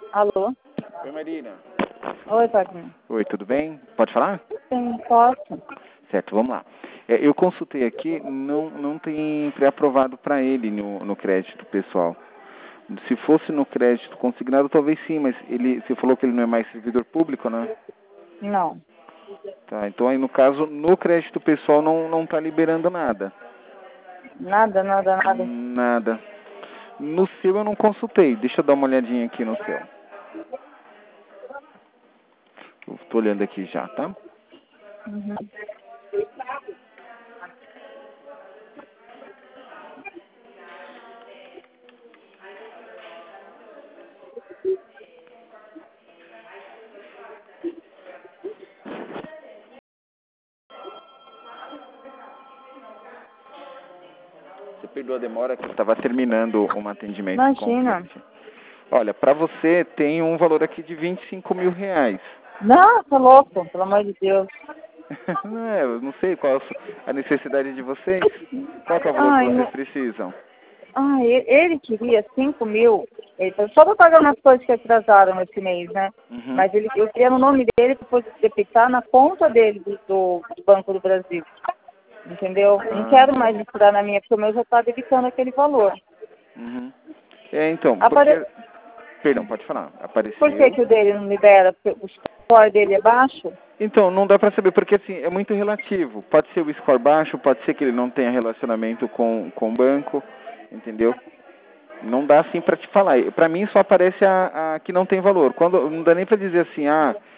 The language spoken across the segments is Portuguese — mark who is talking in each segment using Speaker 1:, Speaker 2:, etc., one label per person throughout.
Speaker 1: Alô?
Speaker 2: Oi, Marina.
Speaker 1: Oi, Wagner.
Speaker 2: Oi, tudo bem? Pode falar?
Speaker 1: Sim, posso?
Speaker 2: Certo, vamos lá. Eu consultei aqui, não tem pré-aprovado para ele no crédito pessoal. Se fosse no crédito consignado, talvez sim, mas você falou que ele não é mais servidor público, né?
Speaker 1: Não.
Speaker 2: Tá, então aí no caso, no crédito pessoal não tá liberando nada.
Speaker 1: Nada, nada, nada.
Speaker 2: Nada. No seu eu não consultei, deixa eu dar uma olhadinha aqui no seu. Eu tô olhando aqui já, tá?
Speaker 1: Uhum.
Speaker 2: Você perdoa a demora que eu estava terminando um atendimento com o
Speaker 1: Imagina.
Speaker 2: cliente. Olha, para você tem um valor aqui de R$ 25.000.
Speaker 1: Não, tá louco, pelo amor de Deus.
Speaker 2: Eu não sei qual a necessidade de vocês. Qual que é o valor que
Speaker 1: Ai,
Speaker 2: vocês precisam?
Speaker 1: ele queria 5.000. Ele falou, só pra pagar umas coisas que atrasaram esse mês, né?
Speaker 2: Uhum.
Speaker 1: Mas eu queria no nome dele para poder debitar na conta dele do Banco do Brasil. Entendeu? Não quero mais misturar na minha, porque o meu já está debitando aquele valor.
Speaker 2: Uhum. Então,
Speaker 1: Apare...
Speaker 2: porque... Perdão, pode falar.
Speaker 1: Por que,
Speaker 2: Apareceu.
Speaker 1: que o dele não libera? Porque o score dele é baixo?
Speaker 2: Então, não dá para saber, porque assim, é muito relativo. Pode ser o score baixo, pode ser que ele não tenha relacionamento com o banco, entendeu? Não dá assim para te falar. Para mim só aparece a que não tem valor. Quando não dá nem para dizer assim,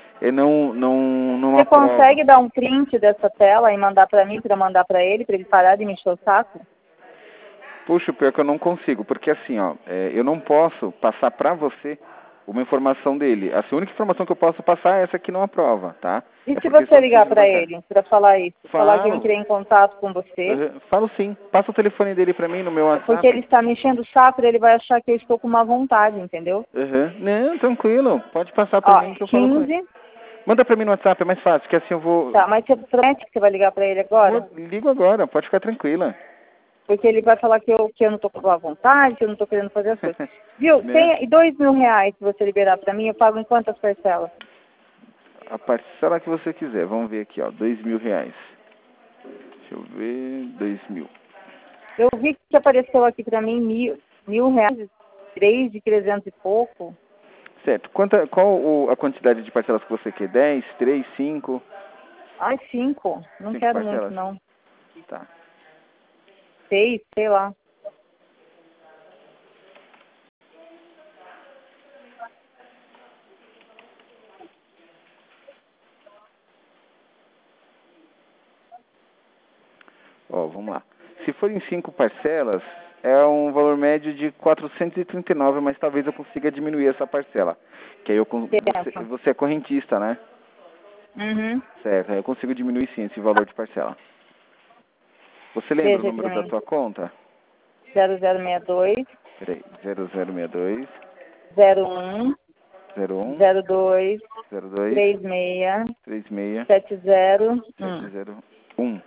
Speaker 2: não
Speaker 1: Você
Speaker 2: aprova.
Speaker 1: consegue dar um print dessa tela e mandar para mim, para mandar para ele parar de me encher o saco?
Speaker 2: Puxa, pior que eu não consigo, porque assim, eu não posso passar para você uma informação dele. A única informação que eu posso passar é essa que não aprova, tá?
Speaker 1: E
Speaker 2: É
Speaker 1: se
Speaker 2: porque
Speaker 1: você
Speaker 2: são
Speaker 1: ligar
Speaker 2: sigilo
Speaker 1: para
Speaker 2: bancário.
Speaker 1: ele, para falar isso? Falar que eu
Speaker 2: Falo.
Speaker 1: entrei em contato com você,
Speaker 2: Falo sim. Passa o telefone dele para mim no meu
Speaker 1: porque
Speaker 2: WhatsApp.
Speaker 1: ele está me enchendo o saco, ele vai achar que eu estou com má vontade, entendeu?
Speaker 2: Não, tranquilo. Pode passar para
Speaker 1: Ó,
Speaker 2: mim que eu falo com ele.
Speaker 1: 15.
Speaker 2: Manda para mim no WhatsApp, é mais fácil, que assim eu vou...
Speaker 1: Tá, mas você promete que você vai ligar para ele agora?
Speaker 2: Ligo agora, pode ficar tranquila.
Speaker 1: Porque ele vai falar que eu não estou com boa vontade, que eu não estou querendo fazer as coisas. Viu?
Speaker 2: Né?
Speaker 1: Tem R$ 2.000 se você liberar para mim, eu pago em quantas parcelas?
Speaker 2: A parcela que você quiser. Vamos ver aqui, R$ 2.000. Deixa eu ver, 2.000.
Speaker 1: Eu vi que apareceu aqui para mim R$ 1.000, 3 de 300 e pouco.
Speaker 2: Certo. A quantidade de parcelas que você quer? 10, 3, 5?
Speaker 1: Ai, 5. Não
Speaker 2: 5
Speaker 1: quero muito,
Speaker 2: parcelas.
Speaker 1: não.
Speaker 2: Tá.
Speaker 1: 6, sei lá.
Speaker 2: Vamos lá. Se for em 5 parcelas, é um valor médio de 439, mas talvez eu consiga diminuir essa parcela. Que aí
Speaker 1: Pensa.
Speaker 2: você é correntista, né?
Speaker 1: Uhum.
Speaker 2: Certo, aí eu consigo diminuir sim esse valor de parcela. Você lembra o
Speaker 1: Veja aí
Speaker 2: número
Speaker 1: para
Speaker 2: da
Speaker 1: mim.
Speaker 2: tua conta?
Speaker 1: 0062,
Speaker 2: Peraí, 0062
Speaker 1: 01,
Speaker 2: 01
Speaker 1: 02,
Speaker 2: 02
Speaker 1: 36,
Speaker 2: 36
Speaker 1: 70,
Speaker 2: 701.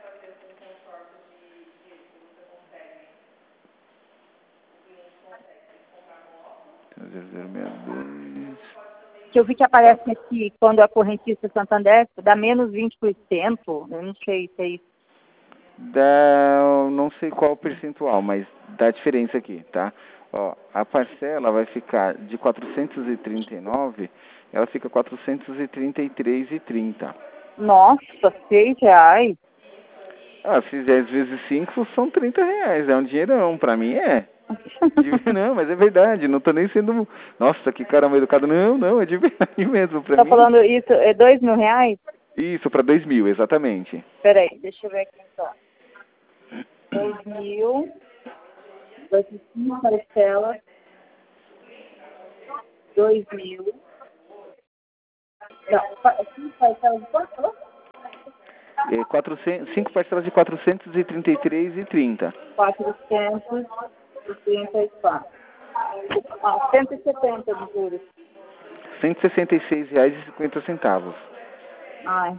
Speaker 2: Então, 0062.
Speaker 1: Que eu vi que aparece aqui, quando a correntista Santander dá menos 20%. Eu não sei se é isso.
Speaker 2: Não sei qual o percentual, mas dá diferença aqui, tá? A parcela vai ficar de 439, ela fica 433,30.
Speaker 1: Nossa, R$ 6?
Speaker 2: Se 10 vezes 5 são R$ 30, é um dinheirão, pra mim é. Não, mas é verdade, não tô nem sendo, nossa, que cara mal educado, não, é de verdade mesmo, pra
Speaker 1: Tá
Speaker 2: mim.
Speaker 1: falando isso, é R$ 2.000?
Speaker 2: Isso, pra 2.000, exatamente.
Speaker 1: Peraí, deixa eu ver aqui então. 2.000, vai ser 5 parcelas, 2.000. Não, 5 parcelas de quanto? Falou?
Speaker 2: 5 parcelas de 433,30.
Speaker 1: 434. 170 de juros.
Speaker 2: R$ 166,50.
Speaker 1: Ai,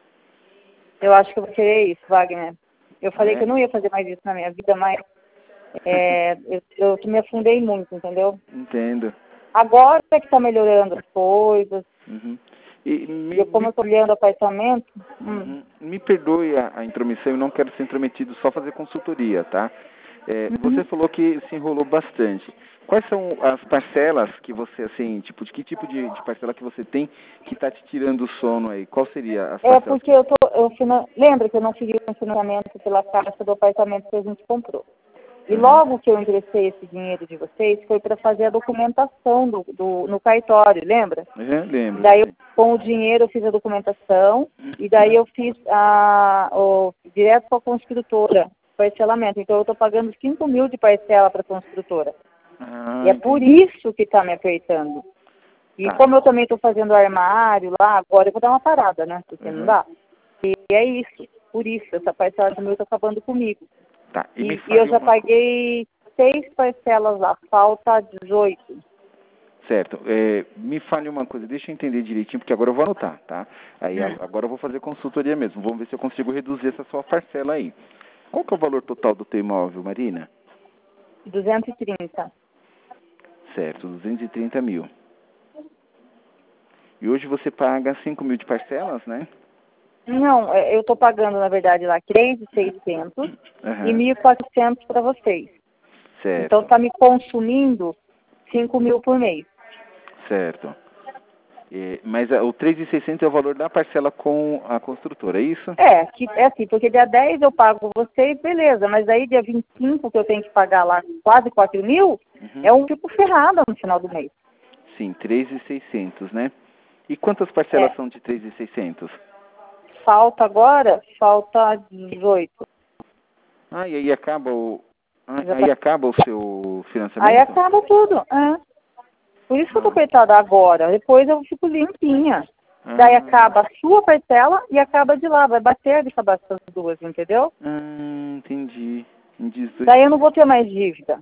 Speaker 1: eu acho que eu vou querer isso, Wagner. Eu falei que eu
Speaker 2: É?
Speaker 1: não ia fazer mais isso na minha vida, mas Eu me afundei muito, entendeu?
Speaker 2: Entendo.
Speaker 1: Agora é que está melhorando as coisas.
Speaker 2: Uhum.
Speaker 1: Como eu estou olhando apartamento...
Speaker 2: Me perdoe a intromissão, eu não quero ser intrometido, só fazer consultoria, tá? Você falou que se enrolou bastante. Quais são as parcelas que você, assim, de que tipo de parcela que você tem que está te tirando o sono aí? Qual seria as parcelas?
Speaker 1: Porque lembra que eu não segui o financiamento pela caixa do apartamento que a gente comprou. E logo que eu ingressei esse dinheiro de vocês, foi para fazer a documentação no cartório, lembra?
Speaker 2: Lembro.
Speaker 1: Daí, com o dinheiro, eu fiz a documentação, e daí eu fiz direto com a construtora, parcelamento. Então, eu estou pagando 5 mil de parcela para a construtora. E é por isso que está me apertando. E como eu também estou fazendo armário lá, agora eu vou dar uma parada, né? Porque não dá. E é isso, por isso, essa parcela do meu está acabando comigo.
Speaker 2: Tá.
Speaker 1: E eu já paguei 6 parcelas lá, falta 18.
Speaker 2: Certo. Me fale uma coisa, deixa eu entender direitinho, porque agora eu vou anotar, tá? Aí agora eu vou fazer consultoria mesmo. Vamos ver se eu consigo reduzir essa sua parcela aí. Qual que é o valor total do teu imóvel, Marina?
Speaker 1: 230.
Speaker 2: Certo, 230 mil. E hoje você paga 5 mil de parcelas, né?
Speaker 1: Não, eu estou pagando, na verdade, lá 3.600 e 1.400 para vocês.
Speaker 2: Certo.
Speaker 1: Então, está me consumindo 5 mil por mês.
Speaker 2: Certo. Mas o 3.600 é o valor da parcela com a construtora, é isso?
Speaker 1: É assim, porque dia 10 eu pago vocês, beleza, mas aí dia 25 que eu tenho que pagar lá quase 4 mil, é um tipo ferrada no final do mês.
Speaker 2: Sim, 3.600, né? E quantas parcelas são de 3.600?
Speaker 1: Falta 18.
Speaker 2: E aí acaba o seu financiamento?
Speaker 1: Aí acaba tudo, Por isso que eu tô apertada agora. Depois eu fico limpinha. Daí acaba a sua parcela e acaba de lá. Vai bater de acabar essas duas, entendeu?
Speaker 2: Entendi.
Speaker 1: Daí eu não vou ter mais dívida.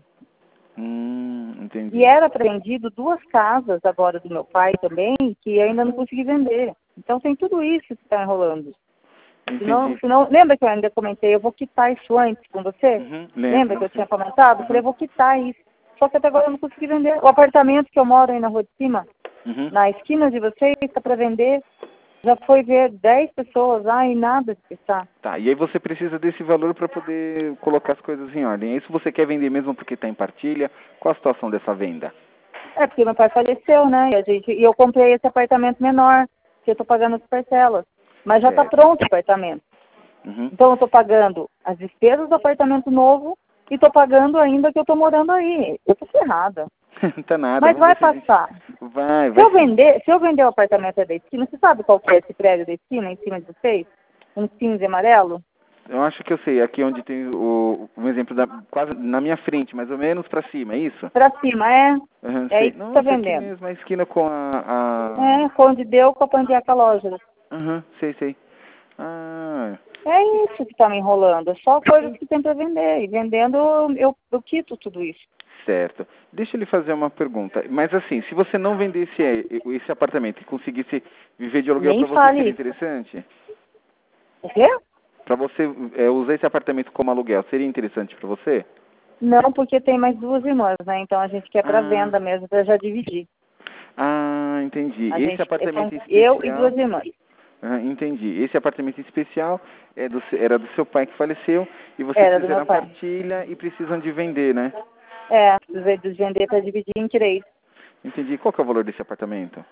Speaker 2: Entendi.
Speaker 1: E era apreendido 2 casas agora do meu pai também, que ainda não consegui vender. Então tem tudo isso que está enrolando. Senão, lembra que eu ainda comentei, eu vou quitar isso antes com você? Lembra que eu tinha comentado? Eu falei, eu vou quitar isso. Só que até agora eu não consegui vender. O apartamento que eu moro aí na rua de cima, na esquina de vocês, está para vender. Já foi ver 10 pessoas lá e nada de quitar.
Speaker 2: Tá, e aí você precisa desse valor para poder colocar as coisas em ordem. É isso, você quer vender mesmo porque está em partilha? Qual a situação dessa venda?
Speaker 1: Porque meu pai faleceu, né? E eu comprei esse apartamento menor, que eu estou pagando as parcelas. Mas já está pronto o apartamento. Então eu estou pagando as despesas do apartamento novo e estou pagando ainda que eu estou morando aí. Eu estou ferrada.
Speaker 2: Não tá nada.
Speaker 1: Mas vai passar.
Speaker 2: Vai.
Speaker 1: Se eu vender o apartamento da esquina, você sabe qual que é esse prédio da esquina, em cima de vocês? Um cinza e amarelo?
Speaker 2: Eu acho que eu sei. Aqui onde tem um exemplo, quase na minha frente, mais ou menos para cima, é isso?
Speaker 1: Para cima, é. É aí que você está
Speaker 2: Aqui
Speaker 1: vendendo.
Speaker 2: mesmo, a esquina com
Speaker 1: onde deu com a Pandiaca Loja.
Speaker 2: Sei.
Speaker 1: É isso que está me enrolando. É só coisas que tem para vender. E vendendo, eu quito tudo isso.
Speaker 2: Certo. Deixa eu lhe fazer uma pergunta. Mas assim, se você não vendesse esse apartamento e conseguisse viver de aluguel, para você seria interessante?
Speaker 1: O quê?
Speaker 2: Para você usar esse apartamento como aluguel, seria interessante para você?
Speaker 1: Não, porque tem mais 2 irmãs, né? Então a gente quer para venda mesmo, para já dividir.
Speaker 2: Entendi.
Speaker 1: Esse apartamento especial... Eu e 2 irmãs.
Speaker 2: Entendi. Esse apartamento especial era do seu pai que faleceu e vocês fizeram partilha e precisam de vender, né?
Speaker 1: Precisei de vender para dividir em 3.
Speaker 2: Entendi. Qual que é o valor desse apartamento?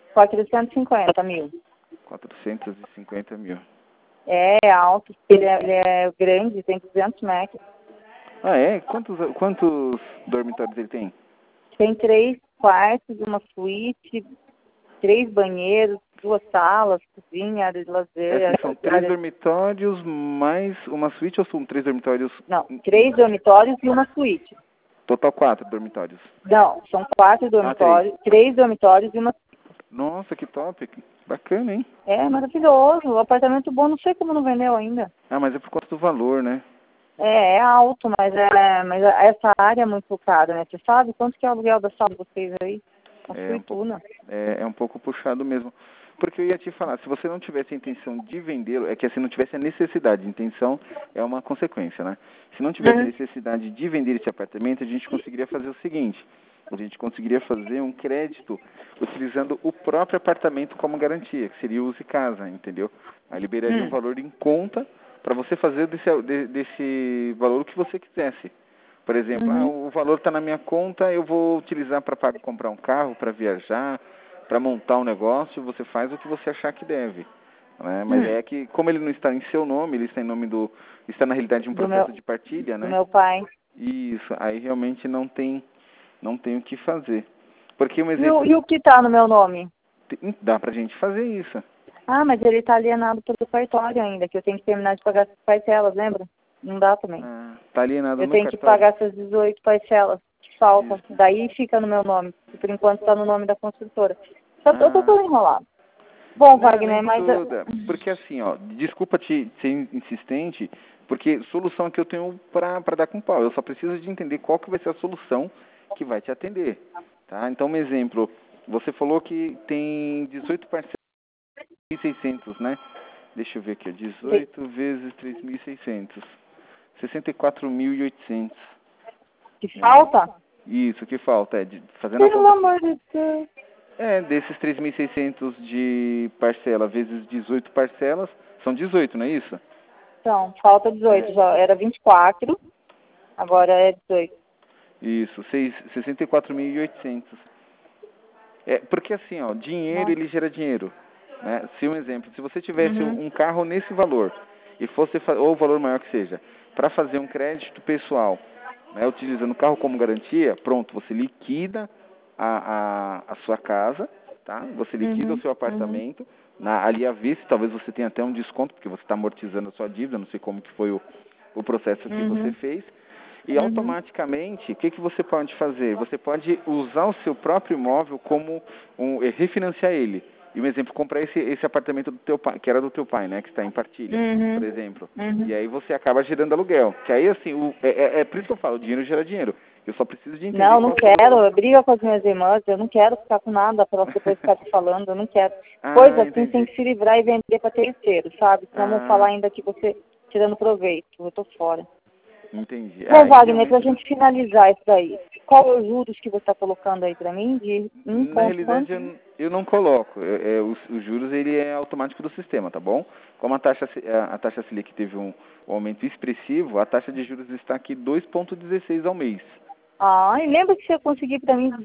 Speaker 1: 450 mil.
Speaker 2: 450 mil.
Speaker 1: É alto, ele é grande, tem 200 metros.
Speaker 2: Quantos dormitórios ele tem?
Speaker 1: Tem 3 quartos, uma suíte, 3 banheiros, 2 salas, cozinha, área de lazer.
Speaker 2: São 3 dormitórios mais uma suíte ou são 3 dormitórios?
Speaker 1: Não, 3 dormitórios e uma suíte.
Speaker 2: Total 4 dormitórios?
Speaker 1: Não, são 4 dormitórios, 3 dormitórios e uma suíte.
Speaker 2: Nossa, que top, bacana, hein?
Speaker 1: É maravilhoso, o apartamento bom, não sei como não vendeu ainda.
Speaker 2: Mas é por conta do valor, né?
Speaker 1: É alto, mas essa área é muito cara, né? Você sabe quanto que é o aluguel da sala de vocês aí? Uma fortuna.
Speaker 2: É um pouco puxado mesmo. Porque eu ia te falar, se você não tivesse a intenção de vendê-lo, é que assim, não tivesse a necessidade, intenção é uma consequência, né? Se não tivesse necessidade de vender esse apartamento, a gente conseguiria fazer o seguinte, a gente conseguiria fazer um crédito utilizando o próprio apartamento como garantia, que seria o Use Casa, entendeu? Aí liberaria um valor em conta para você fazer desse valor o que você quisesse. Por exemplo, o valor está na minha conta, eu vou utilizar para comprar um carro, para viajar, para montar um negócio, você faz o que você achar que deve. Né? Mas é que, como ele não está em seu nome, ele está em nome está na realidade um processo de partilha, né?
Speaker 1: Do meu pai.
Speaker 2: Isso, aí realmente não tem o que fazer. Porque um exemplo...
Speaker 1: E o que está no meu nome?
Speaker 2: Dá pra gente fazer isso.
Speaker 1: Ah, mas ele está alienado pelo cartório ainda, que eu tenho que terminar de pagar essas parcelas, lembra? Não dá também.
Speaker 2: Tá alienado
Speaker 1: Eu
Speaker 2: no
Speaker 1: tenho
Speaker 2: cartório.
Speaker 1: que pagar essas 18 parcelas que faltam.
Speaker 2: Isso.
Speaker 1: Daí fica no meu nome. Que por enquanto está no nome da construtora. Eu tô todo enrolado. Bom, Wagner, mas...
Speaker 2: Porque assim, ó, desculpa te ser insistente, porque solução que eu tenho para dar com pau. Eu só preciso de entender qual que vai ser a solução que vai te atender. Tá? Então, um exemplo. Você falou que tem 18 parcelas de 600, né? Deixa eu ver aqui, 18 vezes 3.600. 64.800.
Speaker 1: Que falta?
Speaker 2: Isso, que falta. Fazendo a
Speaker 1: Pelo
Speaker 2: conta.
Speaker 1: amor de Deus.
Speaker 2: Desses 3.600 de parcela vezes 18 parcelas, são 18, não é isso?
Speaker 1: Então, falta 18. Já era 24, agora é 18.
Speaker 2: Isso, 64.800. Porque assim, ó, dinheiro, ele gera dinheiro. Né? Se um exemplo, se você tivesse um carro nesse valor, e fosse, ou o valor maior que seja, para fazer um crédito pessoal, né, utilizando o carro como garantia, pronto, você liquida a sua casa, tá? Você liquida o seu apartamento, ali à vista, talvez você tenha até um desconto, porque você está amortizando a sua dívida, não sei como que foi o processo que você fez, e automaticamente, o que você pode fazer? Você pode usar o seu próprio imóvel como refinanciar ele. E um exemplo, comprar esse apartamento do teu pai, que era do teu pai, né, que está em partilha, por exemplo. E aí você acaba gerando aluguel. Que aí, assim, é por isso que eu falo, dinheiro gera dinheiro. Eu só preciso de entender...
Speaker 1: Não quero. Eu brigo com as minhas irmãs. Eu não quero ficar com nada para elas depois ficar te falando. Eu não quero. Coisa assim
Speaker 2: entendi.
Speaker 1: tem que se livrar e vender para terceiro, sabe? Senão vão falar ainda que você tirando proveito. Eu tô fora.
Speaker 2: Entendi.
Speaker 1: Bom, Wagner, para a gente finalizar isso daí, qual é os juros que você está colocando aí para mim? De
Speaker 2: Na realidade, eu não coloco. Os juros, ele é automático do sistema, tá bom? Como a taxa Selic teve um aumento expressivo, a taxa de juros está aqui 2,16 ao mês.
Speaker 1: E lembra que você conseguiu para mim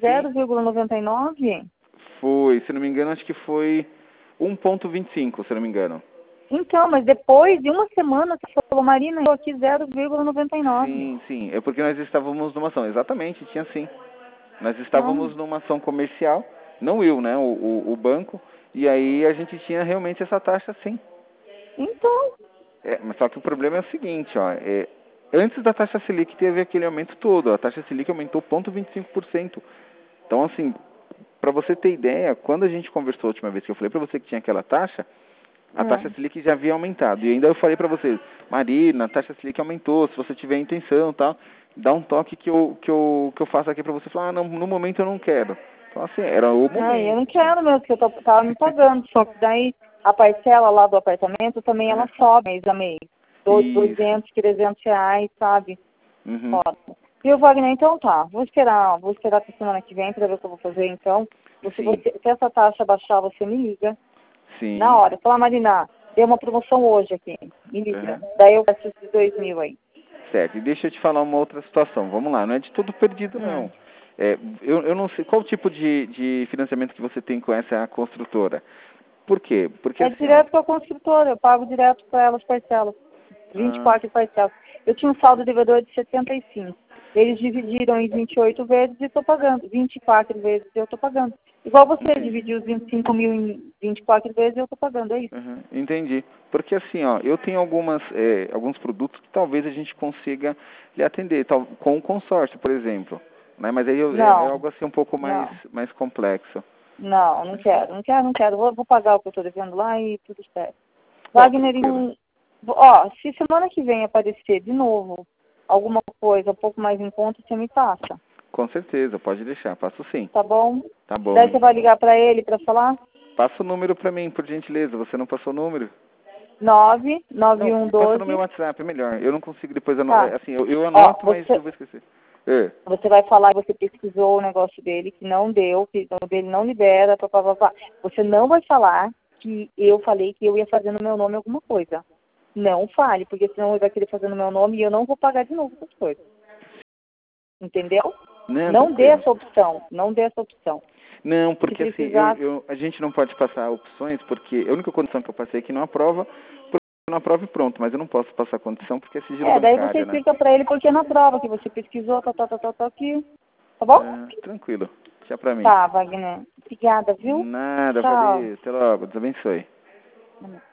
Speaker 1: 0,99?
Speaker 2: Foi, se não me engano, acho que foi 1,25, se não me engano.
Speaker 1: Então, mas depois de uma semana você falou, Marina, eu aqui 0,99.
Speaker 2: Sim. É porque nós estávamos numa ação. Exatamente, tinha sim. Nós estávamos numa ação comercial, não eu, né, o banco, e aí a gente tinha realmente essa taxa sim.
Speaker 1: Então...
Speaker 2: Mas só que o problema é o seguinte, ó, antes da taxa Selic teve aquele aumento todo, a taxa Selic aumentou 0,25%. Então, assim, para você ter ideia, quando a gente conversou a última vez que eu falei para você que tinha aquela taxa, a taxa Selic já havia aumentado. E ainda eu falei para você, Marina, a taxa Selic aumentou, se você tiver intenção, tal, dá um toque que eu faço aqui para você. Falar, não, no momento eu não quero. Então, assim, era o momento.
Speaker 1: eu não quero mesmo, porque eu tava me pagando. Só que daí a parcela lá do apartamento também ela sobe mês a mês. 200, 300 reais, sabe? E o Wagner, então tá. Vou esperar pra semana que vem para ver o que eu vou fazer, então. Se essa taxa baixar, você me liga.
Speaker 2: Sim.
Speaker 1: Na hora. Fala, Marina, deu uma promoção hoje aqui. Me liga. Daí eu gasto esses 2.000 aí.
Speaker 2: Certo. E deixa eu te falar uma outra situação. Vamos lá. Não é de tudo perdido, não. Eu não sei qual tipo de financiamento que você tem com essa construtora. Por quê? Porque assim,
Speaker 1: direto com a construtora. Eu pago direto para elas parcelas. 24 parcelas. Eu tinha um saldo devedor de 75. Eles dividiram em 28 vezes e estou pagando. 24 vezes eu estou pagando. Igual você dividiu os 25 mil em 24 vezes eu estou pagando, é isso.
Speaker 2: Entendi. Porque assim, ó, eu tenho alguns produtos que talvez a gente consiga lhe atender, com o consórcio, por exemplo. Né? Mas aí é algo assim um pouco mais complexo.
Speaker 1: Não quero. Vou pagar o que eu estou devendo lá e tudo certo. Wagner, se semana que vem aparecer de novo alguma coisa um pouco mais em conta, você me passa.
Speaker 2: Com certeza, pode deixar, passo sim.
Speaker 1: Tá bom?
Speaker 2: Tá bom.
Speaker 1: Daí você vai ligar para ele para falar?
Speaker 2: Passa o número para mim, por gentileza. Você não passou o número?
Speaker 1: 99112.
Speaker 2: Passa no meu WhatsApp, é melhor. Eu não consigo depois
Speaker 1: Tá.
Speaker 2: anotar. Assim, eu anoto, mas eu vou esquecer.
Speaker 1: Você vai falar, você pesquisou o negócio dele, que não deu, que o dele não libera, papapá. Você não vai falar que eu falei que eu ia fazer no meu nome alguma coisa. Não fale, porque senão ele vai querer fazer no meu nome e eu não vou pagar de novo essas coisas. Entendeu? Não dê essa opção. Não dê essa opção.
Speaker 2: Não, porque assim,
Speaker 1: precisar...
Speaker 2: a gente não pode passar opções, porque a única condição que eu passei é que não aprova, porque não aprova e pronto, mas eu não posso passar condição porque é sigilo bancário,
Speaker 1: daí você explica pra ele porque na prova, que você pesquisou, aqui. Tá bom?
Speaker 2: Tranquilo. Tchau pra mim.
Speaker 1: Tá, Wagner. Obrigada, viu?
Speaker 2: Nada,
Speaker 1: Tchau.
Speaker 2: valeu. Até logo. Deus abençoe.
Speaker 1: Amém.